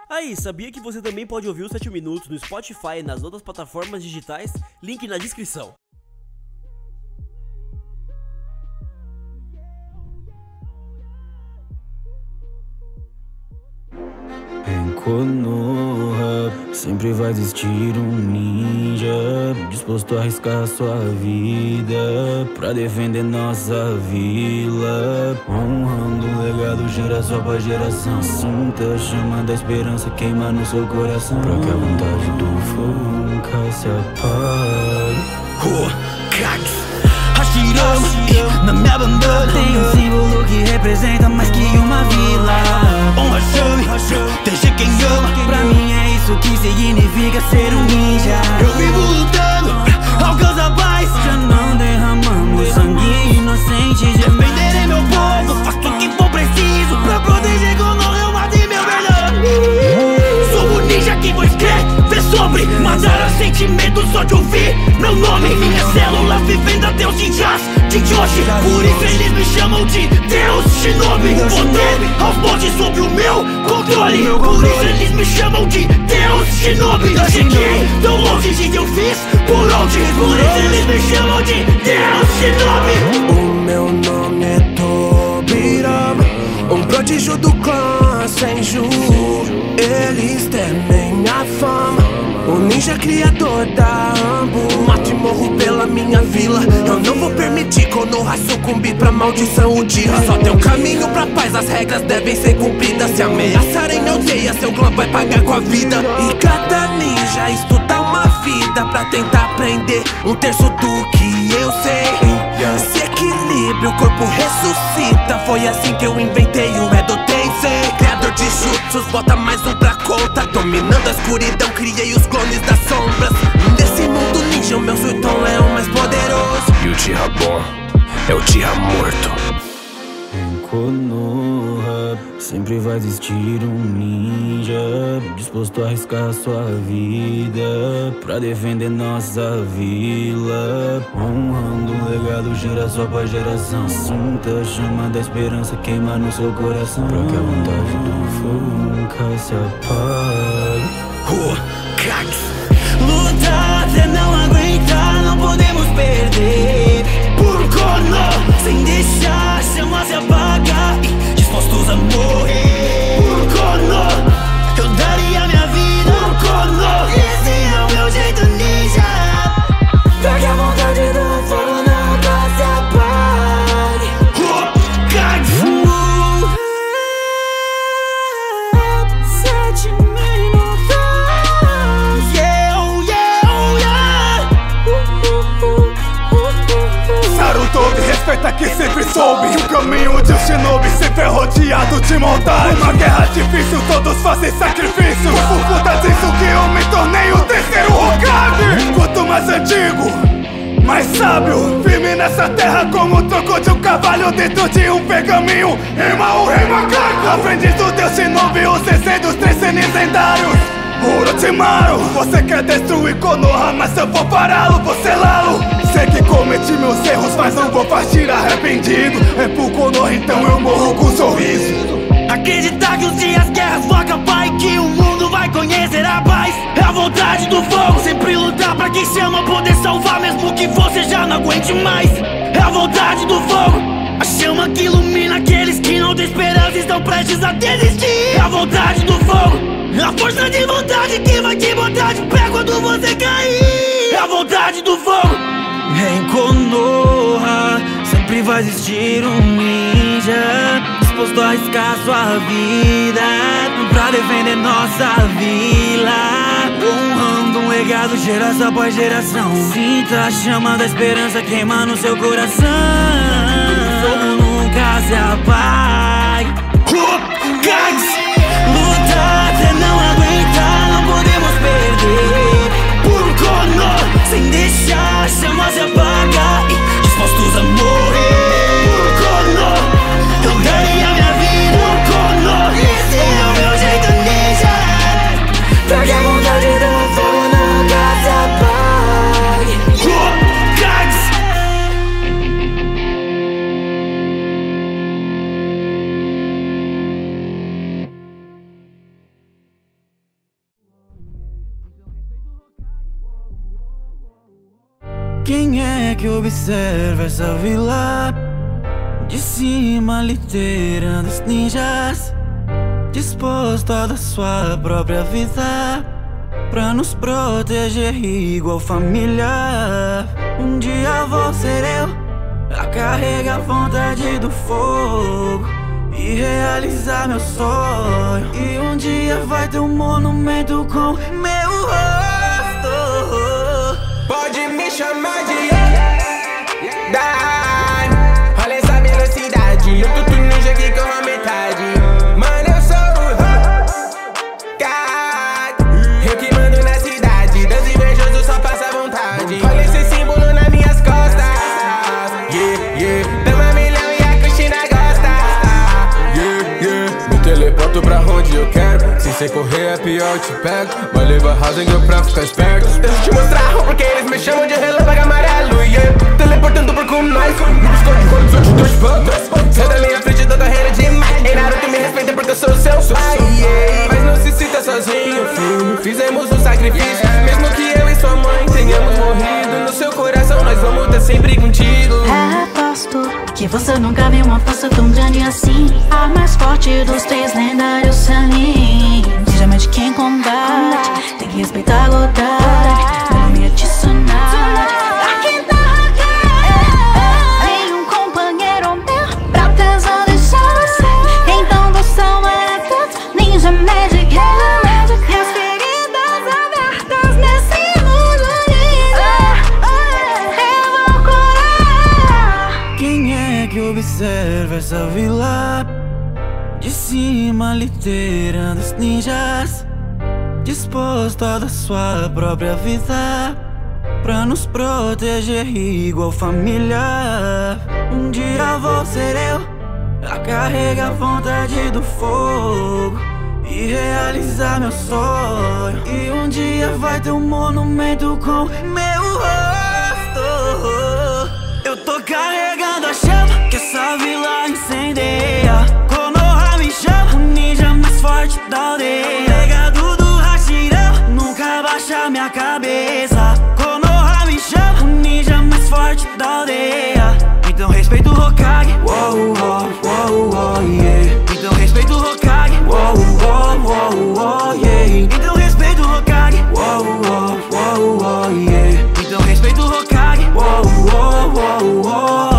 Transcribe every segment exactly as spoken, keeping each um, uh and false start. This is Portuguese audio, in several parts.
Aí, sabia que você também pode ouvir os sete minutos no Spotify e nas outras plataformas digitais? Link na descrição. Em Konoha sempre vai existir um ninja disposto a arriscar sua vida pra defender nossa vila, honrando um legado geração pra geração. Sinta a chama da esperança queimar no seu coração, pra que a vontade do fogo nunca se apague. Hashirama, na minha bandana tem um símbolo que representa mais que uma vila. Honra chame, deixa quem ama. Pra mim é isso que significa ser um ninja. Eu vivo lutando pra alcançar a paz. Já não derramamos sangue inocente. Defenderei meu povo, faço o que for preciso pra proteger quando eu matei meu melhor. Sou o ninja que vou escrever sobre matar o sentimento só de ouvir meu nome. Minha célula vivendo até os ninjas de hoje. Por isso eles me chamam de Deus Shinobi. Poder aos montes sob o meu controle. Por isso eles me chamam de Deus Shinobi. Cheguei tão longe de que eu fiz por onde. Por isso eles me chamam de Deus Shinobi. O meu nome é Tobirama, um prodígio do clã Senju. Eles temem a fama, o ninja criador da Ambu. Mato e morro pela minha vila. Eu não vou permitir Konoha sucumbir pra maldição um dia. Só tem um caminho pra paz, as regras devem ser cumpridas. Se ameaçarem a aldeia, seu clã vai pagar com a vida. E cada ninja estuda uma vida pra tentar aprender um terço do que eu sei. Se equilibra, o corpo ressuscita. Foi assim que eu inventei o Edo Tensei. Criador de jutsus, bota mais um pra conta. Dominando a escuridão, criei os clones das sombras. Desse mundo ninja, o meu Suiton é o mais poderoso. E o Tira bom é o Tira morto. Em Konoha sempre vai existir um ninja disposto a arriscar sua vida pra defender nossa vila, honrando um legado geração pra geração. Sinta a chama da esperança queimar no seu coração, pra que a vontade do fogo nunca se apague. Lutar até não aguentar, não podemos perder. Por Konoha, sem deixar a chama se apagar, dispostos a morrer. Por Konoha, eu daria minha vida. Por Konoha, esse é o meu jeito ninja. Pra que a vontade do fogo nunca se apague. Sete minutos. Yeah, yeah, yeah. Naruto, respeita que sempre soube que o caminho de um shinobi sempre é rodeado de maldade. Uma guerra difícil, todos fazem sacrifícios. Por conta disso que eu me tornei o terceiro Hokage. Quanto mais antigo, mais sábio, firme nessa terra como o tronco de um cavalo dentro de um pergaminho. Rima o rei macaco, aprendiz do deus shinobi, o sensei dos três senin lendários. Orochimaru, você quer destruir Konoha, mas eu vou pará-lo, vou selá-lo. Sei que cometi meus erros, mas não vou partir arrependido. É por Konoha, então eu morro com um sorriso. Acreditar que os dias guerras vão acabar e que o mundo vai conhecer a paz. É a vontade do fogo, sempre lutar pra quem chama poder salvar, mesmo que você já não aguente mais. É a vontade do fogo, a chama que ilumina aqueles que não têm esperança e estão prestes a desistir. É a vontade do fogo, a força de vontade que vai te botar de pé quando você cair. É a vontade do fogo. Em Konoha sempre vai existir um ninja disposto a arriscar sua vida pra defender nossa vila, honrando um legado geração após geração. Sinta a chama da esperança queimar no seu coração, o fogo nunca se apague. Lutar até não aguentar, não podemos perder. Por Konoha, sem deixar a chama se apagar, dispostos a morrer. Por Konoha, eu daria minha vida. Por Konoha, esse é o meu jeito ninja. Pra que a vontade do fogo nunca se apague. Quem é que observa essa vila? De cima liderando os ninjas, disposto a dar sua própria vida pra nos proteger igual família. Um dia vou ser eu a carregar a vontade do fogo e realizar meu sonho. E um dia vai ter um monumento com meu rosto. Pode me chamar de Dan. Olha essa velocidade, eu tô ninja que corro a metade. Mano, eu sou o God, eu que mando na cidade. Deus invejoso só passa vontade. Olha esse símbolo nas minhas costas. Yeah, yeah, tamo milhão e a Cristina gosta. Yeah, yeah, me teleporto pra onde eu quero. Se você correr é pior, eu te pego. Vai levar Rasengan pra ficar esperto. Deixa eu te mostrar porque eles me chamam de relâmpago amarelo. Yeah, teleportando por com nós. Me buscou de quando sou de dois papas. Sai da minha frente da carreira demais. Ei, Naruto, me respeita porque eu sou seu pai. Yeah, mas não se sinta sozinho, filho. Fizemos um sacrifício. Mesmo que eu e sua mãe tenhamos morrido, no seu coração nós vamos estar sempre contigo. Aposto que você nunca viu uma força tão grande assim. A mais forte dos três lendários Sanin. Seja mais de quem combate, tem que respeitar a godade. Não me adicionar. Aqui tá tem um companheiro meu pra tesão deixar você. Então você é tudo ninja magic. E as feridas abertas nesse mundo eu vou curar. Quem é que observa essa vila? De cima liderando os ninjas, disposto a dar sua própria vida pra nos proteger igual família. Um dia vou ser eu a carregar a vontade do fogo e realizar meu sonho. E um dia vai ter um monumento com meu rosto. Eu tô carregando a chama que essa vila incendeia. Konoha me chama, o ninja mais forte da aldeia. Legado do Hashirama, nunca baixa minha cabeça. Konoha me chama, o ninja mais forte da aldeia. Então respeita o Hokage, wow, wow, wow, wow, yeah. Então respeita o Hokage, wow, wow, wow, wow, yeah. Então respeita o Hokage, wow, wow, wow, wow, yeah. Então respeita o Hokage, wow, wow, wow, wow.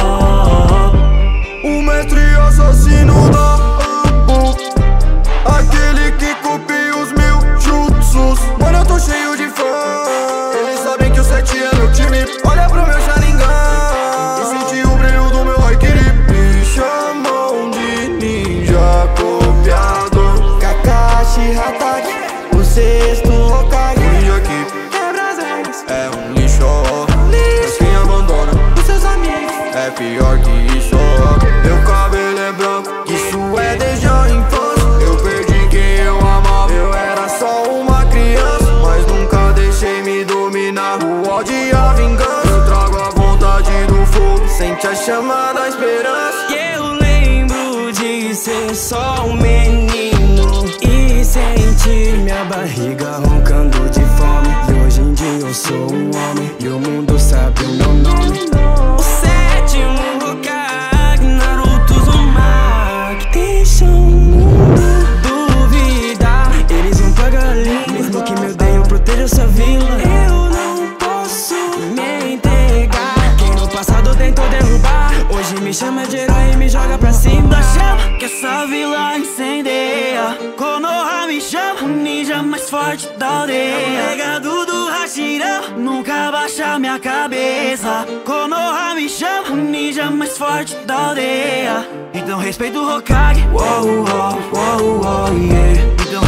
O mestre assassino da Abu, aquele que copia os mil jutsus. Mano, eu tô cheio de fã, eles sabem que o sete é meu time. Olha pro meu Sharingan e senti o brilho do meu Haikiri. Me chamam de ninja copiador. Kakashi Hatake, o sexto Hokage. O ninja que quebra as regras é um lixo, mas quem abandona os seus amigos é pior que isso. Meu cabelo é branco, isso é desde a infância. Eu perdi quem eu amava, eu era só uma criança, mas nunca deixei me dominar o ódio e a vingança. Eu trago a vontade do fogo, sente a chama da esperança. E eu lembro de ser só um menino e sentir minha barriga roncando de fome. E hoje em dia eu sou um homem e o mundo sabe o meu nome. O sétimo Hokage, Naruto Uzumaki, deixa o mundo duvidar. Eles vão pra galinha, mesmo que me odeiam, proteja essa vila. Eu não posso me entregar. Quem no passado tentou derrubar, hoje me chama de herói e me joga pra cima. Da chama que essa vila incendeia. Konoha me chama, o ninja mais forte da aldeia. Legado do Hashirama, nunca baixa minha cabeça. Konoha me chama, o ninja mais forte da aldeia. Então respeita o Hokage, wow, wow, wow, wow, yeah. Então